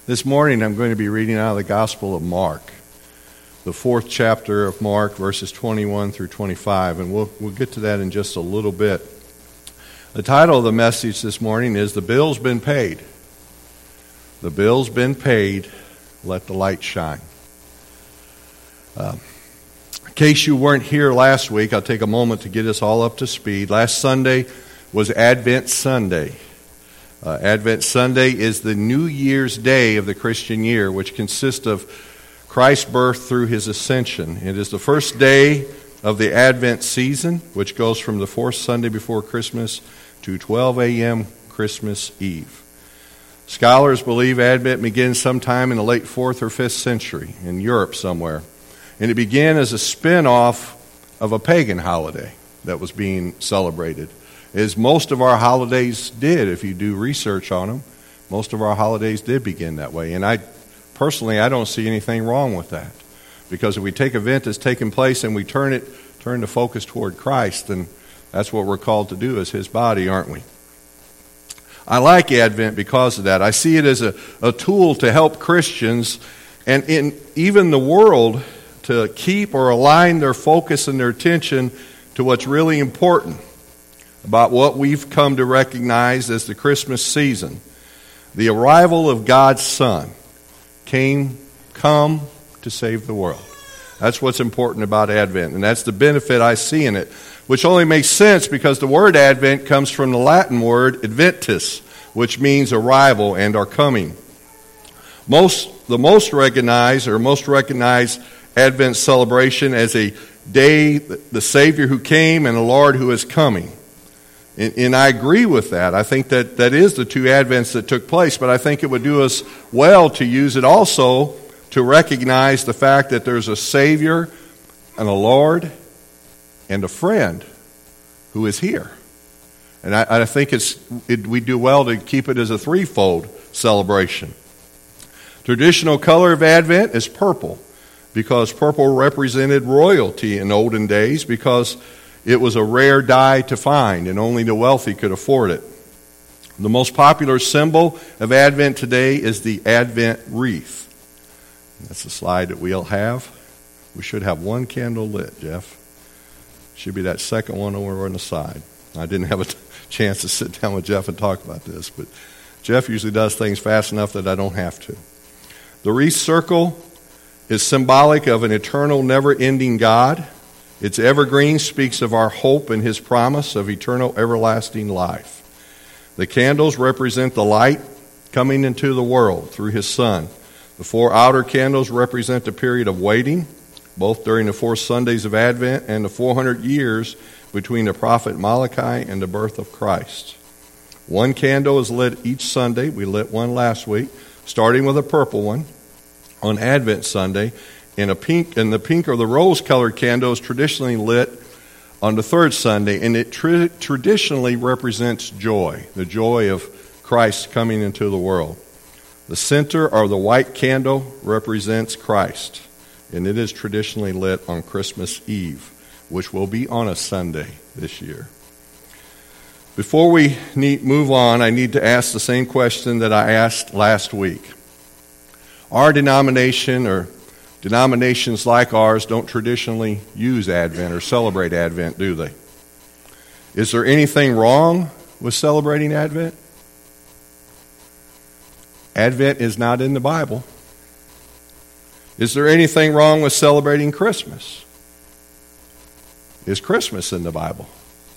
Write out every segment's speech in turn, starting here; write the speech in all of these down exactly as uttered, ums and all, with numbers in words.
This morning I'm going to be reading out of the Gospel of Mark, the fourth chapter of Mark, verses twenty-one through twenty-five, and we'll, we'll get to that in just a little bit. The title of the message this morning is, The Bill's Been Paid. The bill's been paid, let the light shine. Uh, in case you weren't here last week, I'll take a moment to get us all up to speed. Last Sunday was Advent Sunday. Uh, Advent Sunday is the New Year's Day of the Christian year, which consists of Christ's birth through his ascension. It is the first day of the Advent season, which goes from the fourth Sunday before Christmas to twelve a.m. Christmas Eve. Scholars believe Advent begins sometime in the late fourth or fifth century in Europe somewhere. And it began as a spin-off of a pagan holiday that was being celebrated. As most of our holidays did, if you do research on them, most of our holidays did begin that way. And I personally, I don't see anything wrong with that. Because if we take an event that's taken place and we turn it, turn the focus toward Christ, then that's what we're called to do as his body, aren't we? I like Advent because of that. I see it as a, a tool to help Christians and in even the world to keep or align their focus and their attention to what's really important about what we've come to recognize as the Christmas season. The arrival of God's Son came, come to save the world. That's what's important about Advent, and that's the benefit I see in it, which only makes sense because the word Advent comes from the Latin word adventus, which means arrival and or coming. Most, the most recognized or most recognized Advent celebration as a day, the Savior who came and the Lord who is coming. And, and I agree with that. I think that that is the two Advents that took place, but I think it would do us well to use it also to recognize the fact that there's a Savior and a Lord and a friend who is here. And I, I think it's it, we do well to keep it as a threefold celebration. Traditional color of Advent is purple, because purple represented royalty in olden days, because it was a rare dye to find, and only the wealthy could afford it. The most popular symbol of Advent today is the Advent wreath. That's the slide that we'll have. We should have one candle lit, Jeff. Should be that second one over on the side. I didn't have a t- chance to sit down with Jeff and talk about this, but Jeff usually does things fast enough that I don't have to. The wreath circle is symbolic of an eternal, never-ending God. Its evergreen speaks of our hope and his promise of eternal, everlasting life. The candles represent the light coming into the world through his Son. The four outer candles represent the period of waiting, both during the four Sundays of Advent and the four hundred years between the prophet Malachi and the birth of Christ. One candle is lit each Sunday. We lit one last week, starting with a purple one on Advent Sunday. And a pink, and the pink or the rose-colored candle is traditionally lit on the third Sunday, and it tra- traditionally represents joy, the joy of Christ coming into the world. The center or the white candle represents Christ, and it is traditionally lit on Christmas Eve, which will be on a Sunday this year. Before we need, move on, I need to ask the same question that I asked last week. Our denomination or Denominations like ours don't traditionally use Advent or celebrate Advent, do they? Is there anything wrong with celebrating Advent? Advent is not in the Bible. Is there anything wrong with celebrating Christmas? Is Christmas in the Bible?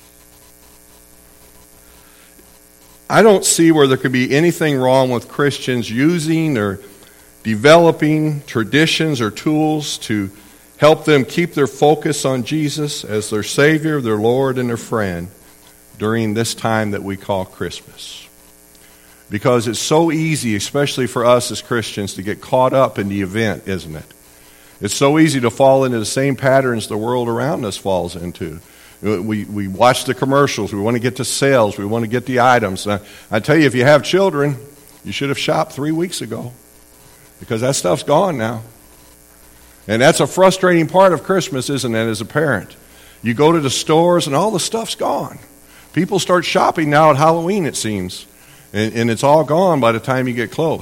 I don't see where there could be anything wrong with Christians using or developing traditions or tools to help them keep their focus on Jesus as their Savior, their Lord, and their friend during this time that we call Christmas. Because it's so easy, especially for us as Christians, to get caught up in the event, isn't it? It's so easy to fall into the same patterns the world around us falls into. We we watch the commercials. We want to get to sales. We want to get the items. I, I tell you, if you have children, you should have shopped three weeks ago. Because that stuff's gone now. And that's a frustrating part of Christmas, isn't it, as a parent? You go to the stores and all the stuff's gone. People start shopping now at Halloween, it seems. And, and it's all gone by the time you get close.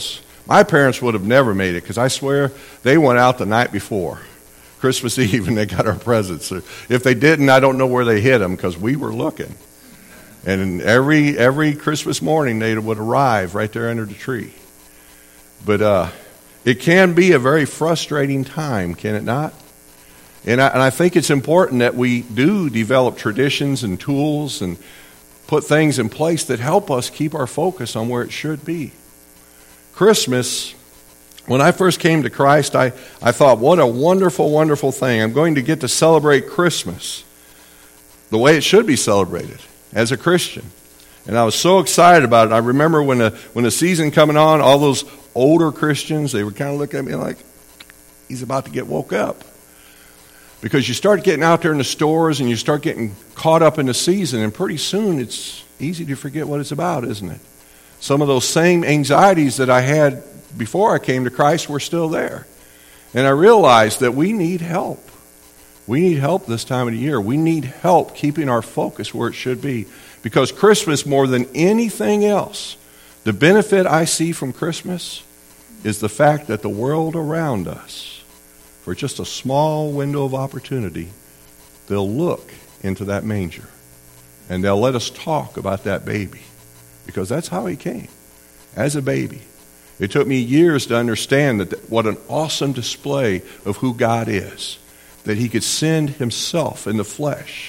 My parents would have never made it because I swear they went out the night before, Christmas Eve, and they got our presents. If they didn't, I don't know where they hid them because we were looking. And every every Christmas morning, they would arrive right there under the tree. But uh, it can be a very frustrating time, can it not? And I, and I think it's important that we do develop traditions and tools and put things in place that help us keep our focus on where it should be. Christmas, when I first came to Christ, I, I thought, what a wonderful, wonderful thing. I'm going to get to celebrate Christmas the way it should be celebrated as a Christian. And I was so excited about it. I remember when the, when the season coming on, all those older Christians, they would kind of look at me like, he's about to get woke up. Because you start getting out there in the stores and you start getting caught up in the season, and pretty soon it's easy to forget what it's about, isn't it? Some of those same anxieties that I had before I came to Christ were still there. And I realized that we need help. We need help this time of the year. We need help keeping our focus where it should be. Because Christmas, more than anything else, the benefit I see from Christmas is the fact that the world around us, for just a small window of opportunity, they'll look into that manger. And they'll let us talk about that baby. Because that's how he came, as a baby. It took me years to understand that what an awesome display of who God is, that he could send himself in the flesh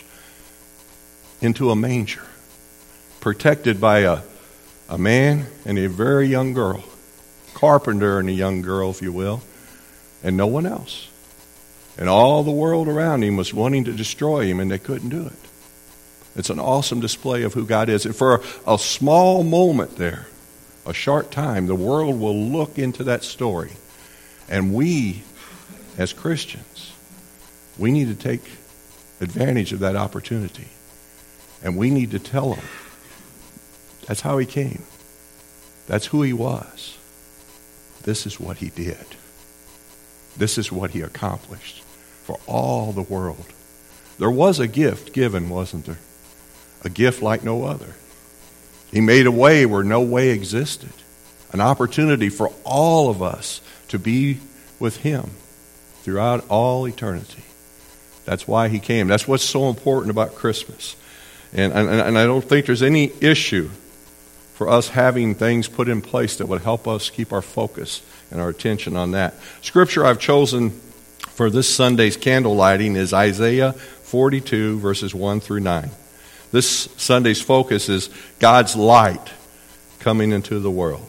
into a manger, protected by a, a man and a very young girl, carpenter and a young girl, if you will, and no one else. And all the world around him was wanting to destroy him, and they couldn't do it. It's an awesome display of who God is. And for a, a small moment there, a short time, the world will look into that story. And we, as Christians, we need to take advantage of that opportunity. And we need to tell them, that's how he came. That's who he was. This is what he did. This is what he accomplished for all the world. There was a gift given, wasn't there? A gift like no other. He made a way where no way existed. An opportunity for all of us to be with him throughout all eternity. That's why he came. That's what's so important about Christmas. And, and, and I don't think there's any issue for us having things put in place that would help us keep our focus and our attention on that. Scripture I've chosen for this Sunday's candle lighting is Isaiah forty-two, verses one through nine. This Sunday's focus is God's light coming into the world.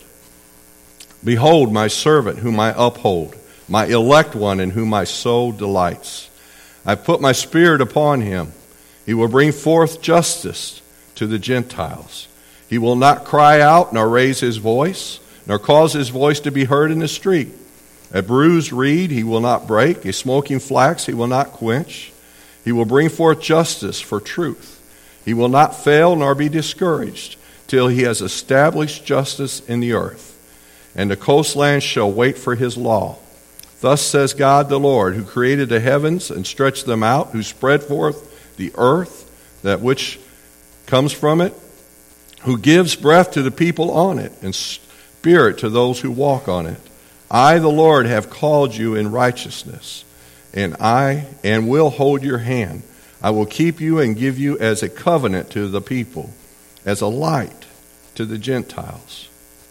Behold, my servant whom I uphold, my elect one in whom my soul delights. I put my spirit upon him. He will bring forth justice to the Gentiles. He will not cry out nor raise his voice, nor cause his voice to be heard in the street. A bruised reed he will not break, a smoking flax he will not quench. He will bring forth justice for truth. He will not fail nor be discouraged till he has established justice in the earth. And the coastlands shall wait for his law. Thus says God the Lord, who created the heavens and stretched them out, who spread forth the earth, that which comes from it, who gives breath to the people on it, and spirit to those who walk on it. I, the Lord, have called you in righteousness, and I and will hold your hand. I will keep you and give you as a covenant to the people, as a light to the Gentiles,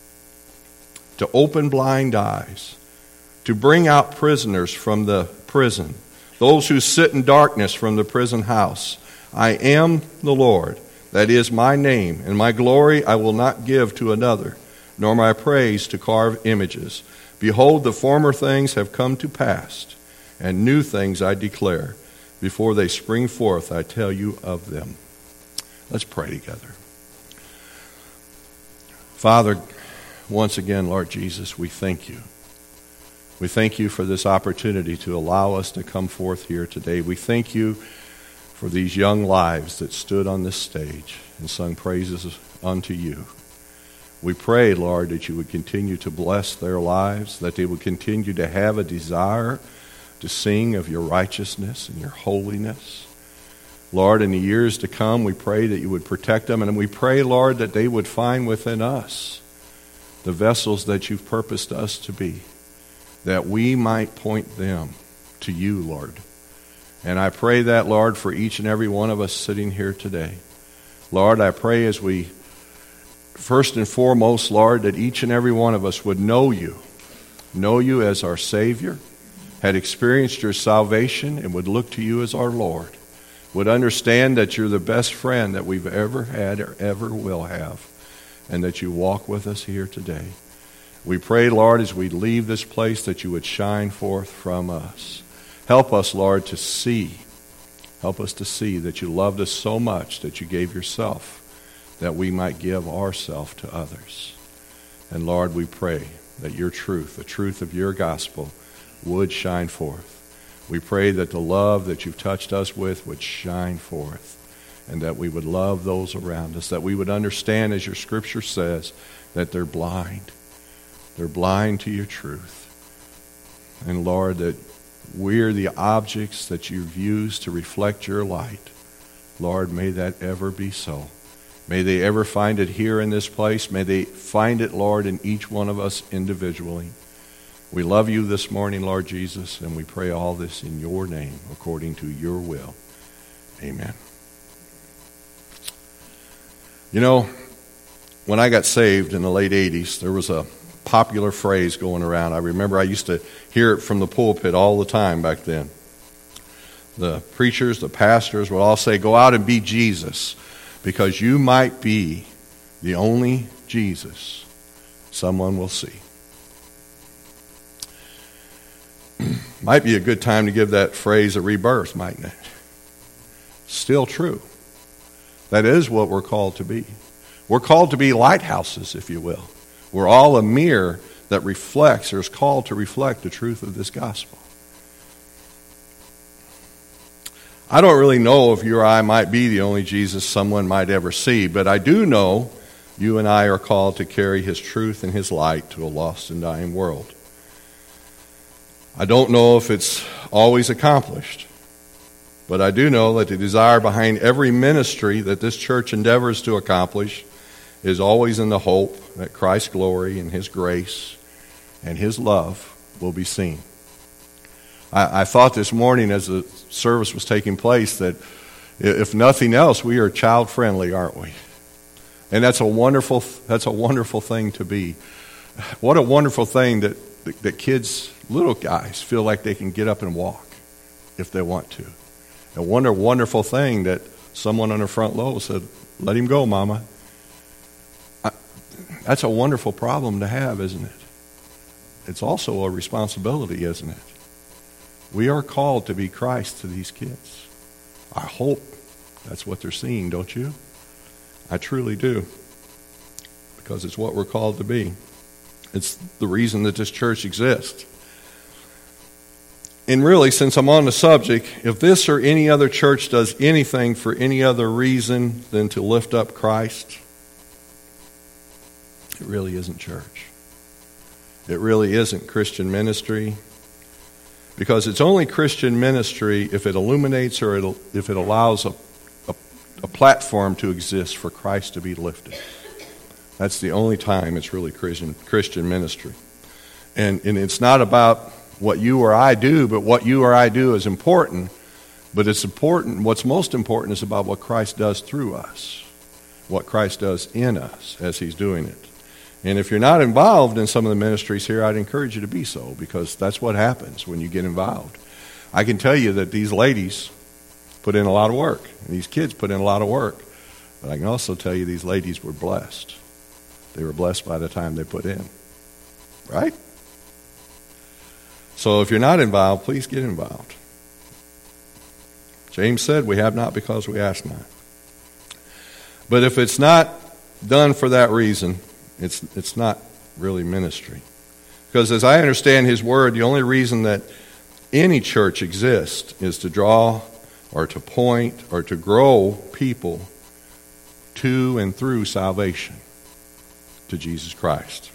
to open blind eyes, to bring out prisoners from the prison, those who sit in darkness from the prison house. I am the Lord, that is my name, and my glory I will not give to another, nor my praise to carved images. Behold, the former things have come to pass, and new things I declare. Before they spring forth, I tell you of them. Let's pray together. Father, once again, Lord Jesus, we thank you. We thank you for this opportunity to allow us to come forth here today. We thank you for these young lives that stood on this stage and sung praises unto you. We pray, Lord, that you would continue to bless their lives, that they would continue to have a desire to sing of your righteousness and your holiness. Lord, in the years to come, we pray that you would protect them, and we pray, Lord, that they would find within us the vessels that you've purposed us to be, that we might point them to you, Lord. And I pray that, Lord, for each and every one of us sitting here today. Lord, I pray as we, first and foremost, Lord, that each and every one of us would know you, know you as our Savior, had experienced your salvation, and would look to you as our Lord, would understand that you're the best friend that we've ever had or ever will have, and that you walk with us here today. We pray, Lord, as we leave this place, that you would shine forth from us. Help us, Lord, to see. Help us to see that you loved us so much that you gave yourself, that we might give ourselves to others. And Lord, we pray that your truth, the truth of your gospel, would shine forth. We pray that the love that you've touched us with would shine forth, and that we would love those around us, that we would understand, as your scripture says, that they're blind. They're blind to your truth. And Lord, that we're the objects that you've used to reflect your light. Lord, may that ever be so. May they ever find it here in this place. May they find it, Lord, in each one of us individually. We love you this morning, Lord Jesus, and we pray all this in your name, according to your will. Amen. You know, when I got saved in the late eighties, there was a popular phrase going around. I remember I used to hear it from the pulpit all the time back then. The preachers, the pastors would all say, go out and be Jesus, because you might be the only Jesus someone will see. Might be a good time to give that phrase a rebirth, mightn't it? Still true. That is what we're called to be. We're called to be lighthouses, if you will. We're all a mirror that reflects, or is called to reflect, the truth of this gospel. I don't really know if you or I might be the only Jesus someone might ever see, but I do know you and I are called to carry his truth and his light to a lost and dying world. I don't know if it's always accomplished, but I do know that the desire behind every ministry that this church endeavors to accomplish is always in the hope that Christ's glory and his grace and his love will be seen. I, I thought this morning as the service was taking place that if nothing else, we are child friendly, aren't we? And that's a wonderful that's a wonderful thing to be. What a wonderful thing that, that kids, little guys, feel like they can get up and walk if they want to. A wonder, wonderful thing that someone on the front row said, let him go, Mama. I, that's a wonderful problem to have, isn't it? It's also a responsibility, isn't it? We are called to be Christ to these kids. I hope that's what they're seeing, don't you? I truly do. Because it's what we're called to be. It's the reason that this church exists. And really, since I'm on the subject, if this or any other church does anything for any other reason than to lift up Christ, it really isn't church. It really isn't Christian ministry. Because it's only Christian ministry if it illuminates or it'll, if it allows a, a, a platform to exist for Christ to be lifted. That's the only time it's really Christian, Christian ministry. And, and it's not about what you or I do, but what you or I do is important. But it's important, what's most important is about what Christ does through us, what Christ does in us as he's doing it. And if you're not involved in some of the ministries here, I'd encourage you to be so, because that's what happens when you get involved. I can tell you that these ladies put in a lot of work, and these kids put in a lot of work. But I can also tell you these ladies were blessed. They were blessed by the time they put in. Right? So if you're not involved, please get involved. James said, we have not because we ask not. But if it's not done for that reason, it's it's not really ministry. Because as I understand his word, the only reason that any church exists is to draw or to point or to grow people to and through salvation to Jesus Christ.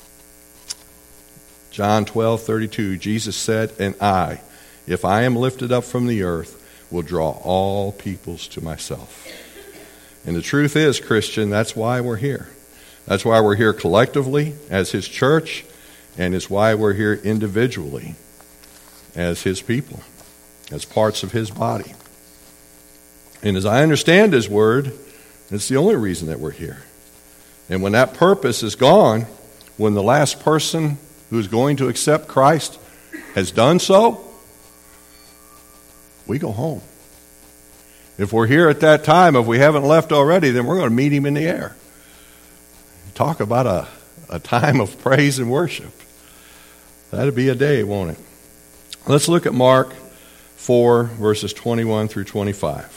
John twelve thirty-two, Jesus said, and I, if I am lifted up from the earth, will draw all peoples to myself. And the truth is, Christian, that's why we're here. That's why we're here collectively as his church, and it's why we're here individually as his people, as parts of his body. And as I understand his word, it's the only reason that we're here. And when that purpose is gone, when the last person who's going to accept Christ has done so, we go home. If we're here at that time, if we haven't left already, then we're going to meet him in the air. Talk about a, a time of praise and worship. That'll be a day, won't it? Let's look at Mark four, verses twenty-one through twenty-five.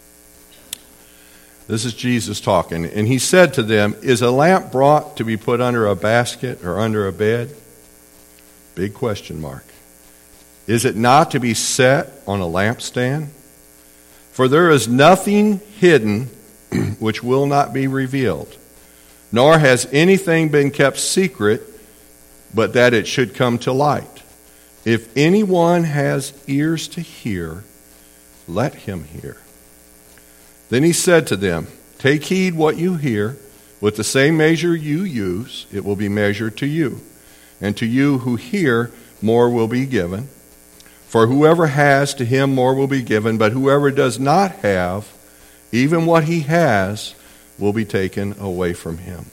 This is Jesus talking. And he said to them, "Is a lamp brought to be put under a basket or under a bed?" Big question mark. "Is it not to be set on a lampstand? For there is nothing hidden which will not be revealed, nor has anything been kept secret, but that it should come to light. If anyone has ears to hear, let him hear." Then he said to them, "Take heed what you hear. With the same measure you use, it will be measured to you. And to you who hear, more will be given. For whoever has, to him more will be given. But whoever does not have, even what he has, will be taken away from him."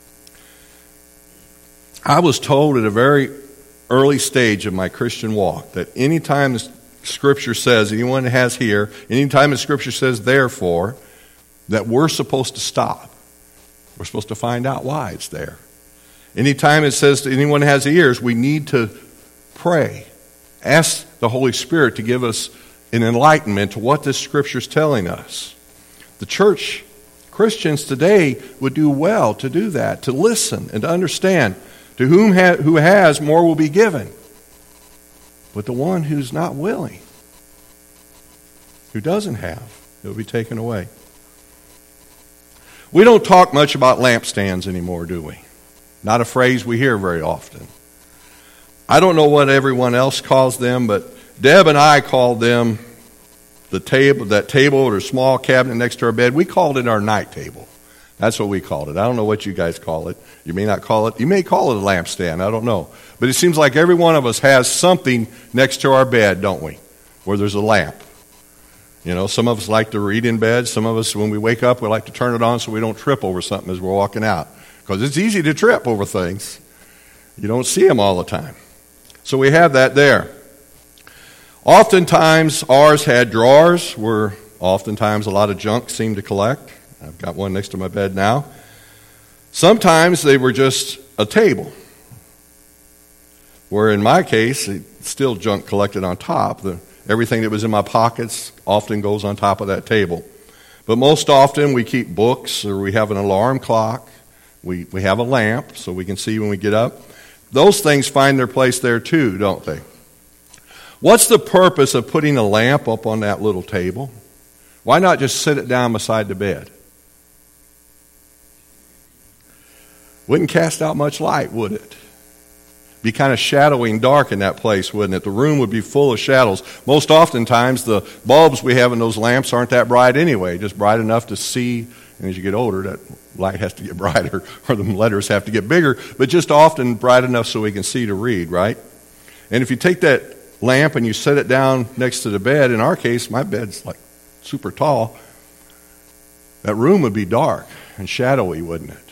I was told at a very early stage of my Christian walk that anytime the Scripture says, anyone has here, anytime the Scripture says therefore, that we're supposed to stop. We're supposed to find out why it's there. Anytime it says to anyone has ears, we need to pray. Ask the Holy Spirit to give us an enlightenment to what this Scripture is telling us. The church, Christians today, would do well to do that, to listen and to understand. To whom ha- who has, more will be given. But the one who's not willing, who doesn't have, it will be taken away. We don't talk much about lampstands anymore, do we? Not a phrase we hear very often. I don't know what everyone else calls them, but Deb and I called them the table, that table or small cabinet next to our bed. We called it our night table. That's what we called it. I don't know what you guys call it. You may not call it, you may call it a lampstand. I don't know. But it seems like every one of us has something next to our bed, don't we? Where there's a lamp. You know, some of us like to read in bed. Some of us, when we wake up, we like to turn it on so we don't trip over something as we're walking out. Because it's easy to trip over things. You don't see them all the time. So we have that there. Oftentimes, ours had drawers where oftentimes a lot of junk seemed to collect. I've got one next to my bed now. Sometimes they were just a table, where in my case, it's still junk collected on top. The, everything that was in my pockets often goes on top of that table. But most often we keep books, or we have an alarm clock. We, we have a lamp so we can see when we get up. Those things find their place there too, don't they? What's the purpose of putting a lamp up on that little table? Why not just sit it down beside the bed? Wouldn't cast out much light, would it? Be kind of shadowy and dark in that place, wouldn't it? The room would be full of shadows. Most oftentimes, the bulbs we have in those lamps aren't that bright anyway, just bright enough to see. And as you get older, that light has to get brighter, or the letters have to get bigger, but just often bright enough so we can see to read, right? And if you take that lamp and you set it down next to the bed, in our case, my bed's like super tall, that room would be dark and shadowy, wouldn't it?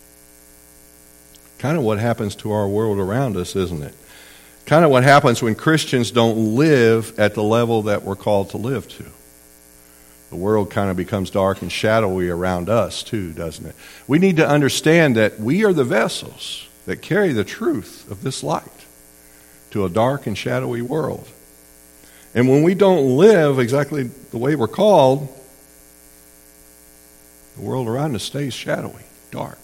Kind of what happens to our world around us, isn't it? Kind of what happens when Christians don't live at the level that we're called to live to. The world kind of becomes dark and shadowy around us too, doesn't it? We need to understand that we are the vessels that carry the truth of this light to a dark and shadowy world. And when we don't live exactly the way we're called, the world around us stays shadowy, dark.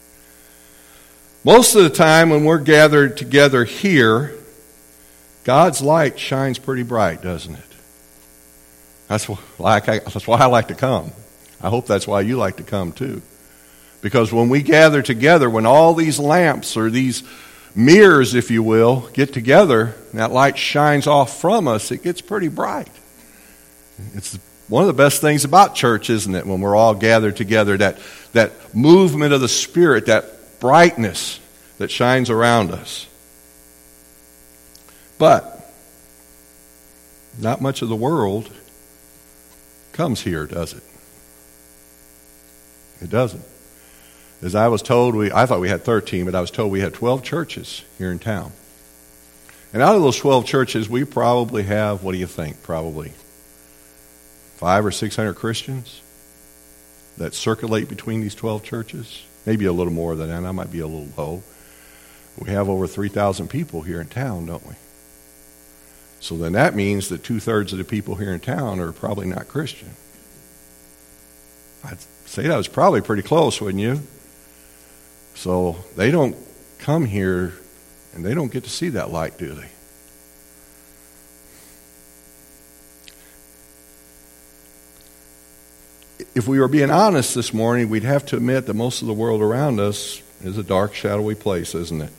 Most of the time when we're gathered together here, God's light shines pretty bright, doesn't it? That's why, I, that's why I like to come. I hope that's why you like to come too. Because when we gather together, when all these lamps or these mirrors, if you will, get together, and that light shines off from us, it gets pretty bright. It's one of the best things about church, isn't it, when we're all gathered together, that, that movement of the Spirit, that brightness that shines around us. But not much of the world comes here, does it? It doesn't. As I was told, we I thought we had thirteen, but I was told we had twelve churches here in town. And out of those twelve churches, we probably have, what do you think, probably five or six hundred Christians that circulate between these twelve churches? Maybe a little more than that. I might be a little low. We have over three thousand people here in town, don't we? So then that means that two-thirds of the people here in town are probably not Christian. I'd say that was probably pretty close, wouldn't you? So they don't come here and they don't get to see that light, do they? If we were being honest this morning, we'd have to admit that most of the world around us is a dark, shadowy place, isn't it?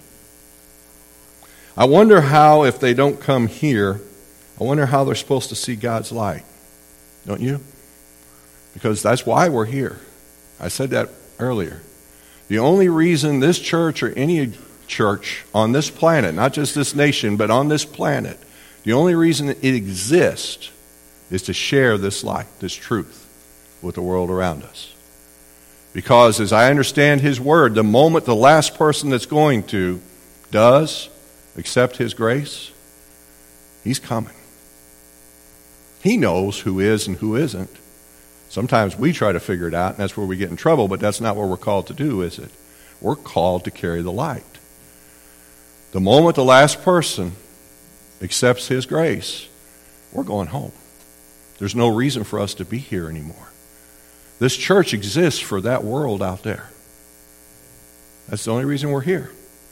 I wonder how, if they don't come here, I wonder how they're supposed to see God's light. Don't you? Because that's why we're here. I said that earlier. The only reason this church or any church on this planet, not just this nation, but on this planet, the only reason it exists is to share this light, this truth, with the world around us. Because as I understand His Word, the moment the last person that's going to does accept His grace, He's coming. He knows who is and who isn't. Sometimes we try to figure it out, and that's where we get in trouble, but that's not what we're called to do, is it? We're called to carry the light. The moment the last person accepts His grace, we're going home. There's no reason for us to be here anymore. This church exists for that world out there. That's the only reason we're here.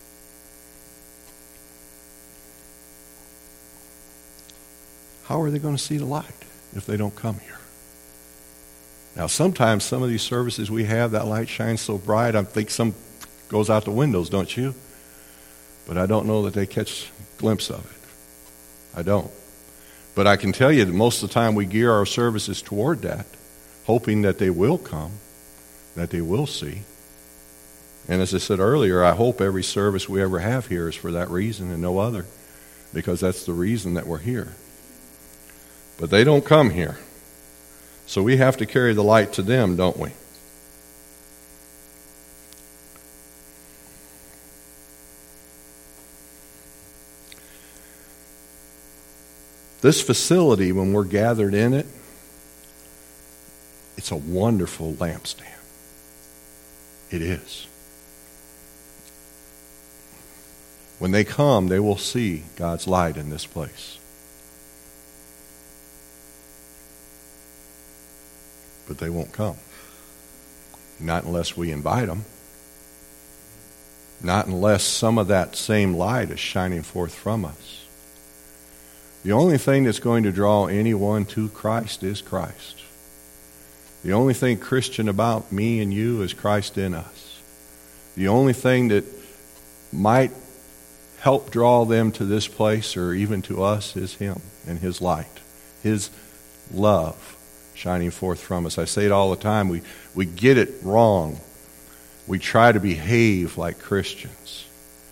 How are they going to see the light if they don't come here? Now, sometimes some of these services we have, that light shines so bright, I think some goes out the windows, don't you? But I don't know that they catch a glimpse of it. I don't. But I can tell you that most of the time we gear our services toward that, hoping that they will come, that they will see. And as I said earlier, I hope every service we ever have here is for that reason and no other, because that's the reason that we're here. But they don't come here. So we have to carry the light to them, don't we? This facility, when we're gathered in it, it's a wonderful lampstand. It is. When they come, they will see God's light in this place. But they won't come. Not unless we invite them. Not unless some of that same light is shining forth from us. The only thing that's going to draw anyone to Christ is Christ. The only thing Christian about me and you is Christ in us. The only thing that might help draw them to this place or even to us is Him and His light, His love shining forth from us. I say it all the time. We, we get it wrong. We try to behave like Christians.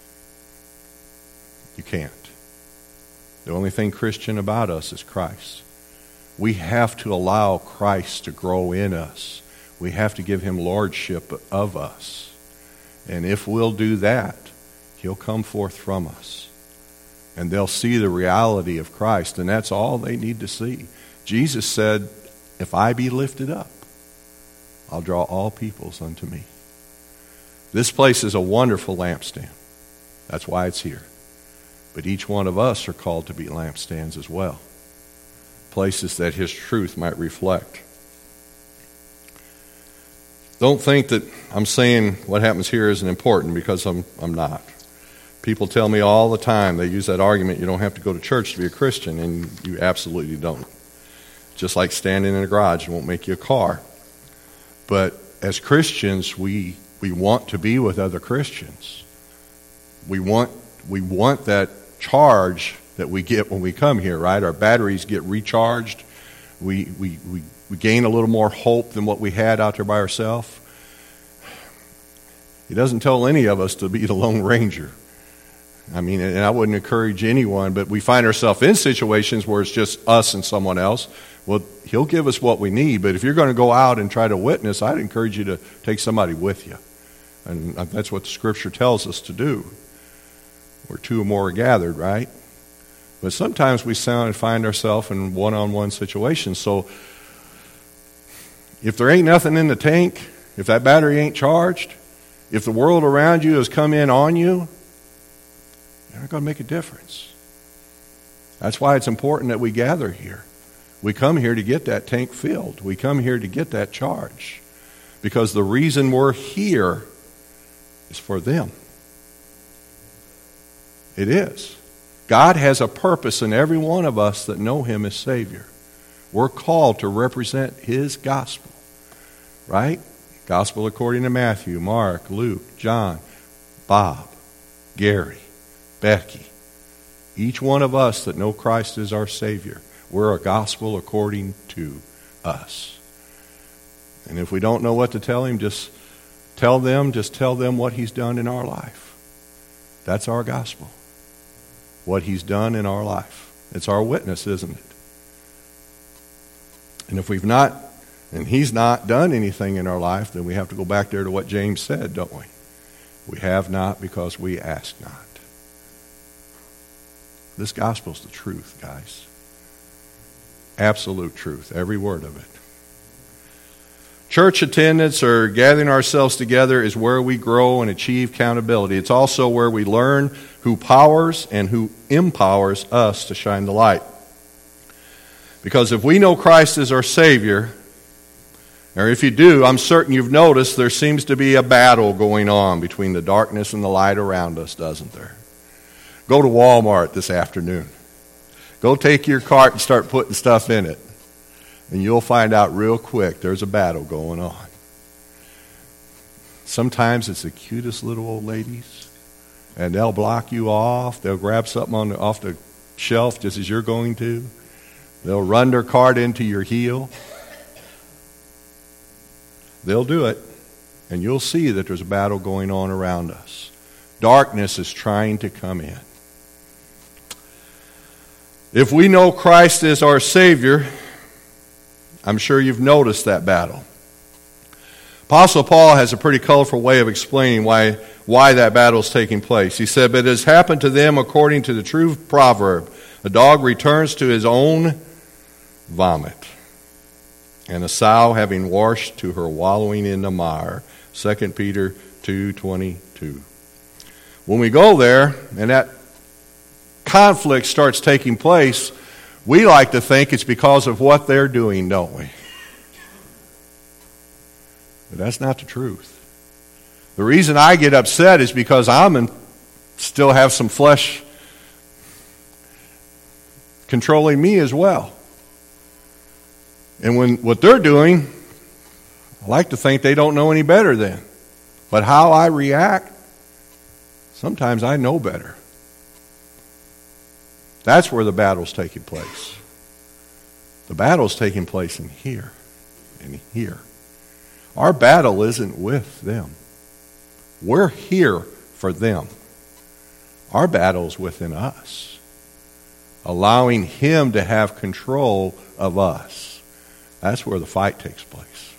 You can't. The only thing Christian about us is Christ. We have to allow Christ to grow in us. We have to give Him lordship of us. And if we'll do that, He'll come forth from us. And they'll see the reality of Christ. And that's all they need to see. Jesus said, if I be lifted up, I'll draw all peoples unto me. This place is a wonderful lampstand. That's why it's here. But each one of us are called to be lampstands as well. Places that His truth might reflect. Don't think that I'm saying what happens here isn't important, because I'm, I'm not. People tell me all the time, they use that argument, you don't have to go to church to be a Christian, and you absolutely don't. Just like standing in a garage won't make you a car. But as Christians, we we want to be with other Christians. We want we want that charge that we get when we come here, right? Our batteries get recharged we, we, we, we gain a little more hope than what we had out there by ourselves. He doesn't tell any of us to be the Lone Ranger. I mean, and I wouldn't encourage anyone, but we find ourselves in situations where it's just us and someone else. Well, he'll give us what we need, but if you're going to go out and try to witness, I'd encourage you to take somebody with you. And that's what the Scripture tells us to do. Where two or more are gathered, right? But sometimes we find ourselves in one-on-one situations. So if there ain't nothing in the tank, if that battery ain't charged, if the world around you has come in on you, you're not going to make a difference. That's why it's important that we gather here. We come here to get that tank filled. We come here to get that charge. Because the reason we're here is for them. It is. God has a purpose in every one of us that know Him as Savior. We're called to represent His gospel. Right? Gospel according to Matthew, Mark, Luke, John, Bob, Gary, Becky. Each one of us that know Christ as our Savior, we're a gospel according to us. And if we don't know what to tell Him, just tell them, just tell them what He's done in our life. That's our gospel. What He's done in our life. It's our witness, isn't it? And if we've not, and He's not done anything in our life, then we have to go back there to what James said, don't we? We have not because we ask not. This gospel's the truth, guys. Absolute truth, every word of it. Church attendance or gathering ourselves together is where we grow and achieve accountability. It's also where we learn who powers and who empowers us to shine the light. Because if we know Christ as our Savior, or if you do, I'm certain you've noticed there seems to be a battle going on between the darkness and the light around us, doesn't there? Go to Walmart this afternoon. Go take your cart and start putting stuff in it. And you'll find out real quick there's a battle going on. Sometimes it's the cutest little old ladies. And they'll block you off. They'll grab something on the, off the shelf just as you're going to. They'll run their cart into your heel. They'll do it. And you'll see that there's a battle going on around us. Darkness is trying to come in. If we know Christ is our Savior, I'm sure you've noticed that battle. Apostle Paul has a pretty colorful way of explaining why, why that battle is taking place. He said, "But it has happened to them according to the true proverb. A dog returns to his own vomit, and a sow having washed to her wallowing in the mire." Second Peter two twenty-two. When we go there and that conflict starts taking place, we like to think it's because of what they're doing, don't we? But that's not the truth. The reason I get upset is because I'm in, still have some flesh controlling me as well. And when what they're doing, I like to think they don't know any better then. But how I react, sometimes I know better. That's where the battle's taking place. The battle's taking place in here and here. Our battle isn't with them. We're here for them. Our battle is within us, allowing Him to have control of us. That's where the fight takes place.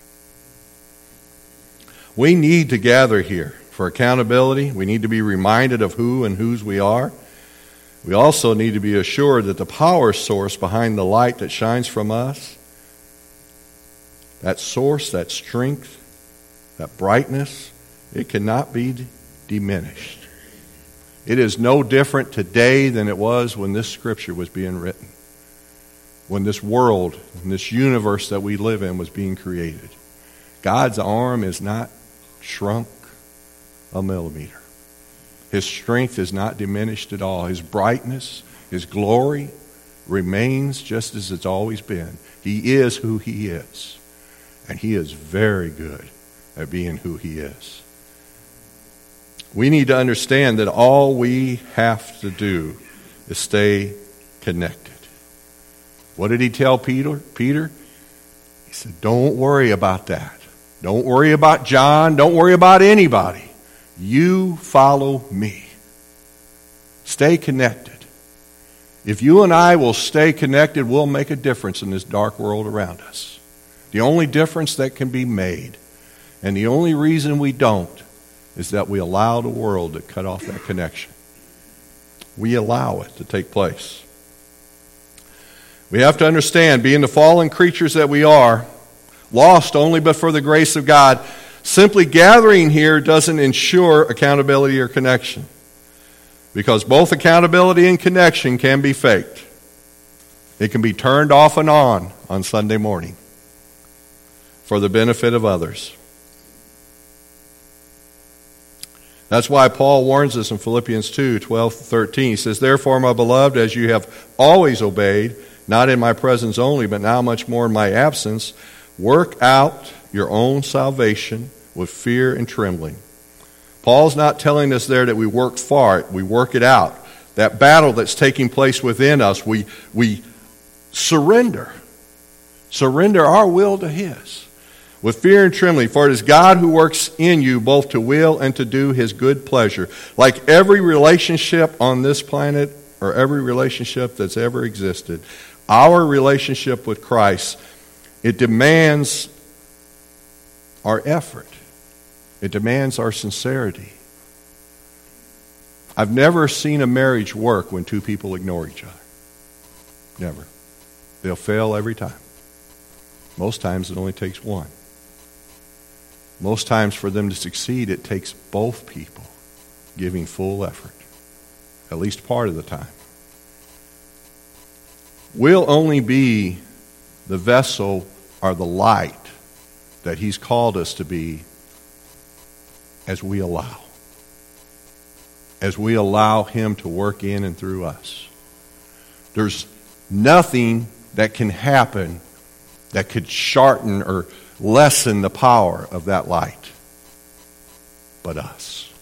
We need to gather here for accountability. We need to be reminded of who and whose we are. We also need to be assured that the power source behind the light that shines from us, that source, that strength, that brightness, it cannot be d- diminished. It is no different today than it was when this scripture was being written, when this world and this universe that we live in was being created. God's arm is not shrunk a millimeter. His strength is not diminished at all. His brightness, His glory remains just as it's always been. He is who He is. And He is very good at being who He is. We need to understand that all we have to do is stay connected. What did he tell Peter? Peter? He said, don't worry about that. Don't worry about John. Don't worry about anybody. You follow me. Stay connected. If you and I will stay connected, we'll make a difference in this dark world around us. The only difference that can be made, and the only reason we don't, is that we allow the world to cut off that connection. We allow it to take place. We have to understand, being the fallen creatures that we are, lost only but for the grace of God, simply gathering here doesn't ensure accountability or connection. Because both accountability and connection can be faked. It can be turned off and on on Sunday morning for the benefit of others. That's why Paul warns us in Philippians two, twelve to thirteen. He says, therefore, my beloved, as you have always obeyed, not in my presence only, but now much more in my absence, work out your own salvation with fear and trembling. Paul's not telling us there that we work for it, we work it out. That battle that's taking place within us, we, we surrender. Surrender our will to His. With fear and trembling, for it is God who works in you both to will and to do His good pleasure. Like every relationship on this planet, or every relationship that's ever existed, our relationship with Christ, it demands our effort. It demands our sincerity. I've never seen a marriage work when two people ignore each other. Never. They'll fail every time. Most times it only takes one. Most times for them to succeed, it takes both people giving full effort, at least part of the time. We'll only be the vessel or the light that He's called us to be as we allow. As we allow Him to work in and through us. There's nothing that can happen that could shorten or lessen the power of that light but us.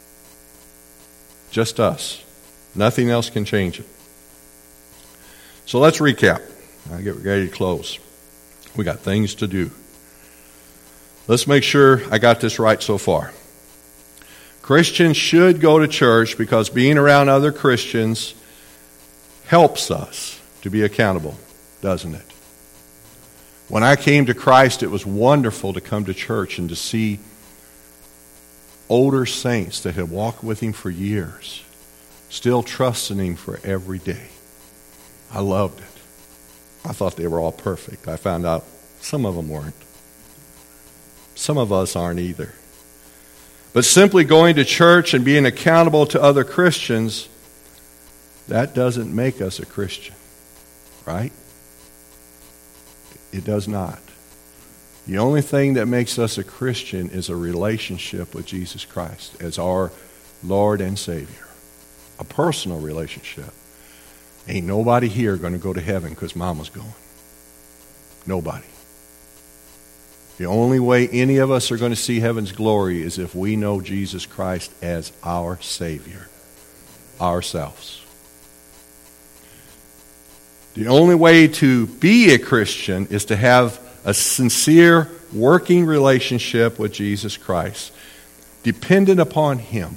Just us. Nothing else can change it. So let's recap. I get ready to close. We got things to do. Let's make sure I got this right so far. Christians should go to church because being around other Christians helps us to be accountable, doesn't it? When I came to Christ, it was wonderful to come to church and to see older saints that had walked with Him for years, still trusting Him for every day. I loved it. I thought they were all perfect. I found out some of them weren't. Some of us aren't either. But simply going to church and being accountable to other Christians, that doesn't make us a Christian, right? It does not. The only thing that makes us a Christian is a relationship with Jesus Christ as our Lord and Savior. A personal relationship. Ain't nobody here going to go to heaven because mama's going. Nobody. The only way any of us are going to see heaven's glory is if we know Jesus Christ as our Savior. Ourselves. The only way to be a Christian is to have a sincere, working relationship with Jesus Christ, dependent upon Him.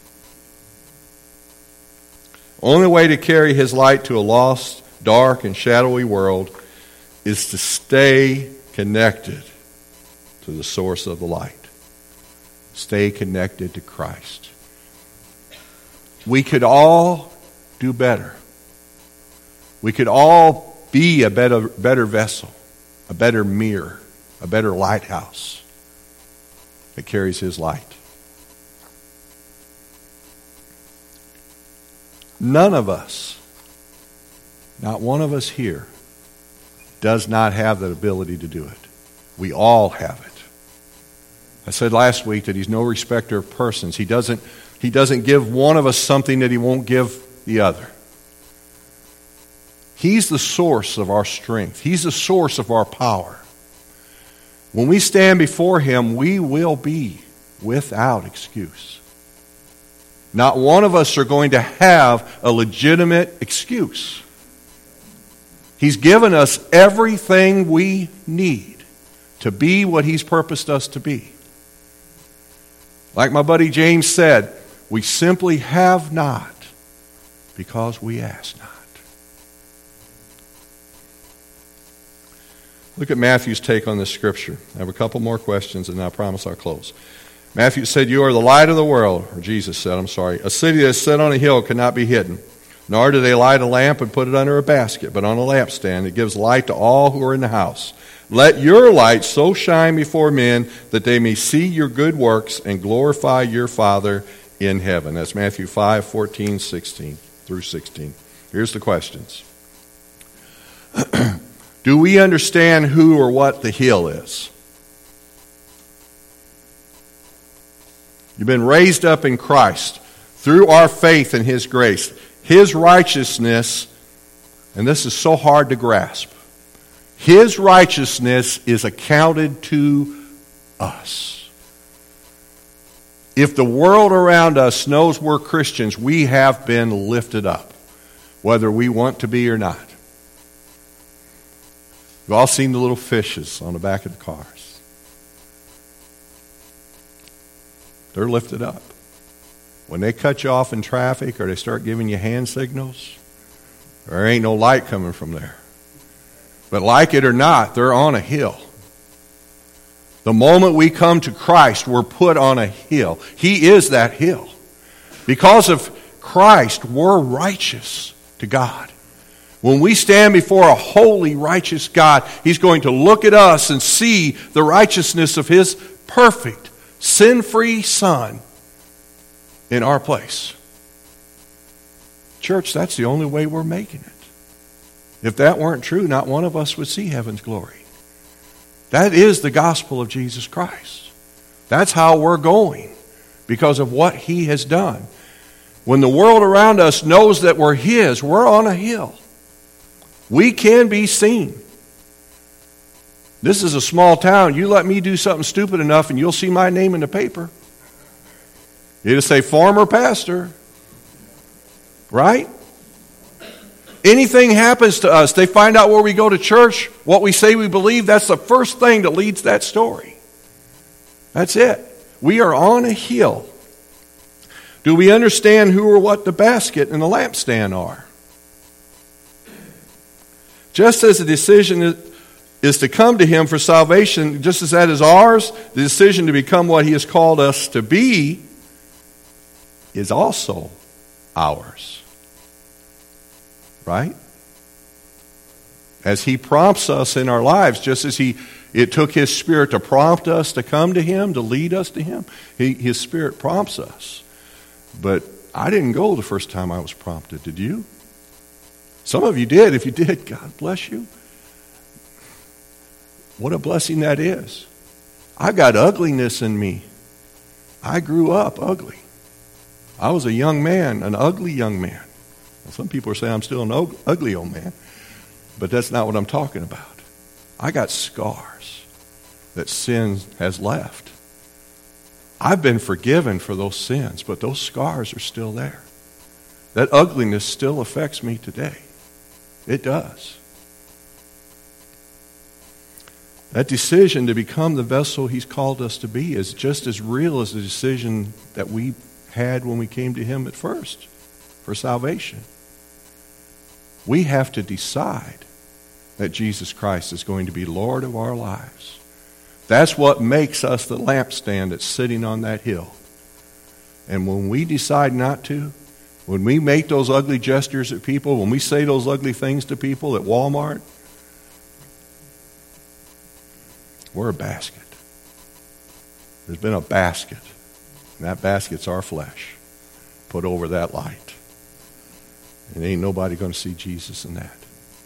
Only way to carry His light to a lost, dark, and shadowy world is to stay connected to the source of the light. Stay connected to Christ. We could all do better. We could all be a better, better vessel, a better mirror, a better lighthouse that carries His light. None of us, not one of us here, does not have the ability to do it. We all have it. I said last week that He's no respecter of persons. He doesn't, he doesn't give one of us something that He won't give the other. He's the source of our strength. He's the source of our power. When we stand before Him, we will be without excuse. Not one of us are going to have a legitimate excuse. He's given us everything we need to be what He's purposed us to be. Like my buddy James said, we simply have not because we ask not. Look at Matthew's take on this scripture. I have a couple more questions and I promise I'll close. Matthew said, you are the light of the world, or Jesus said, I'm sorry. A city that is set on a hill cannot be hidden. Nor do they light a lamp and put it under a basket, but on a lampstand. It gives light to all who are in the house. Let your light so shine before men that they may see your good works and glorify your Father in heaven. That's Matthew five, fourteen, sixteen through sixteen. Here's the questions. Do we understand who or what the hill is? You've been raised up in Christ through our faith in His grace. His righteousness, and this is so hard to grasp, His righteousness is accounted to us. If the world around us knows we're Christians, we have been lifted up, whether we want to be or not. We've all seen the little fishes on the back of the cars. They're lifted up. When they cut you off in traffic or they start giving you hand signals, there ain't no light coming from there. But like it or not, they're on a hill. The moment we come to Christ, we're put on a hill. He is that hill. Because of Christ, we're righteous to God. When we stand before a holy, righteous God, He's going to look at us and see the righteousness of His perfect, sin-free Son in our place. Church, that's the only way we're making it. If that weren't true, not one of us would see heaven's glory. That is the gospel of Jesus Christ. That's how we're going because of what He has done. When the world around us knows that we're His, we're on a hill. We can be seen. This is a small town. You let me do something stupid enough and you'll see my name in the paper. It'll say former pastor. Right? Anything happens to us, they find out where we go to church, what we say we believe, that's the first thing that leads that story. That's it. We are on a hill. Do we understand who or what the basket and the lampstand are? Just as the decision is, is to come to Him for salvation, just as that is ours, the decision to become what He has called us to be is also ours. Right? As He prompts us in our lives, just as He it took His Spirit to prompt us to come to Him, to lead us to Him, he, His Spirit prompts us. But I didn't go the first time I was prompted. Did you? Some of you did. If you did, God bless you. What a blessing that is. I got ugliness in me. I grew up ugly. I was a young man, an ugly young man. Well, some people are saying I'm still an ugly old man, but that's not what I'm talking about. I got scars that sin has left. I've been forgiven for those sins, but those scars are still there. That ugliness still affects me today. It does. That decision to become the vessel He's called us to be is just as real as the decision that we had when we came to Him at first for salvation. We have to decide that Jesus Christ is going to be Lord of our lives. That's what makes us the lampstand that's sitting on that hill. And when we decide not to, when we make those ugly gestures at people, when we say those ugly things to people at Walmart, we're a basket. There's been a basket, and that basket's our flesh put over that light. And ain't nobody going to see Jesus in that.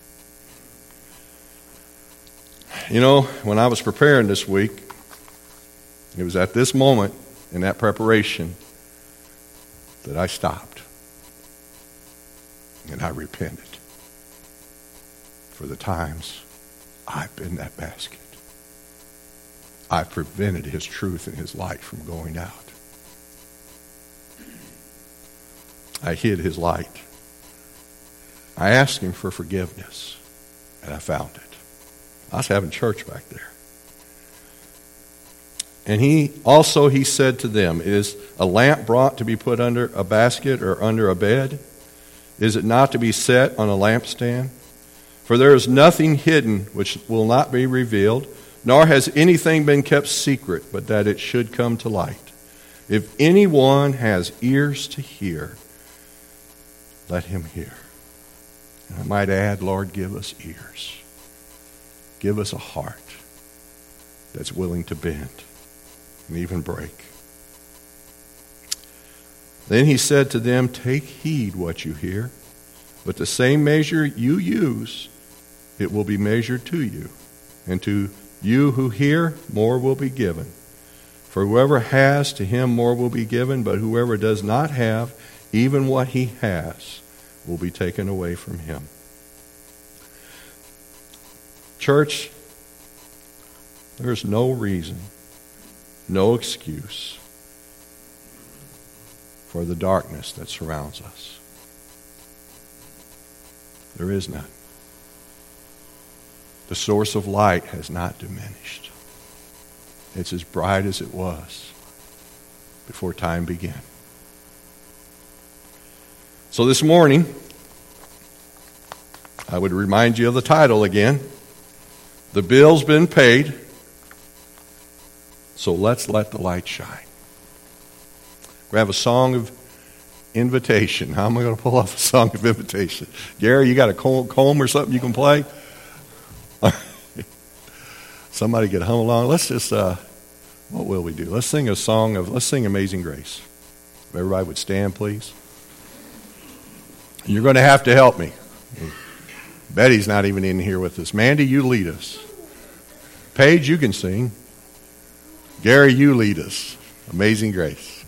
You know, when I was preparing this week, it was at this moment in that preparation that I stopped. And I repented for the times I've been that basket. I prevented His truth and His light from going out. I hid His light. I asked Him for forgiveness. And I found it. I was having church back there. And he also he said to them, is a lamp brought to be put under a basket or under a bed? Is it not to be set on a lampstand? For there is nothing hidden which will not be revealed, nor has anything been kept secret, but that it should come to light. If anyone has ears to hear, let him hear. And I might add, Lord, give us ears. Give us a heart that's willing to bend and even break. Then he said to them, take heed what you hear, but the same measure you use, it will be measured to you. And to you who hear, more will be given. For whoever has, to him more will be given, but whoever does not have, even what he has, will be taken away from him. Church, there's no reason, no excuse for the darkness that surrounds us. There is none. The source of light has not diminished. It's as bright as it was before time began. So this morning, I would remind you of the title again. The bill's been paid, so let's let the light shine. We have a song of invitation. How am I going to pull off a song of invitation? Gary, you got a comb or something you can play? Somebody get hum along. Let's just, uh, what will we do? Let's sing a song of, let's sing Amazing Grace. If everybody would stand, please. You're going to have to help me. Betty's not even in here with us. Mandy, you lead us. Paige, you can sing. Gary, you lead us. Amazing Grace.